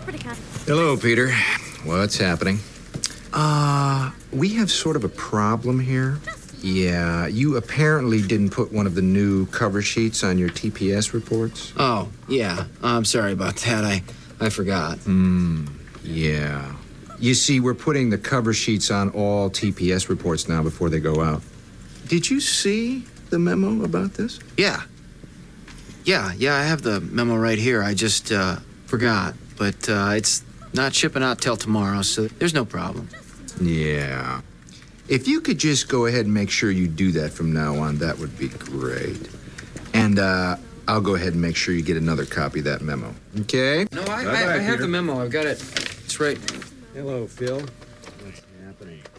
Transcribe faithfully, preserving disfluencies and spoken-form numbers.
pretty kind. Hello, Peter. What's happening? Uh, we have sort of a problem here. Yeah, you apparently didn't put one of the new cover sheets on your T P S reports. Oh, yeah. I'm sorry about that. I, I forgot. Hmm, yeah. You see, we're putting the cover sheets on all T P S reports now before they go out. Did you see the memo about this? Yeah. Yeah, yeah, I have the memo right here. I just, uh, forgot. But, uh, it's not shipping out till tomorrow, so there's no problem. Yeah. If you could just go ahead and make sure you do that from now on, that would be great. And, uh, I'll go ahead and make sure you get another copy of that memo. Okay? No, I, I, I have the memo. I've got it. It's right. Hello, Phil. What's happening?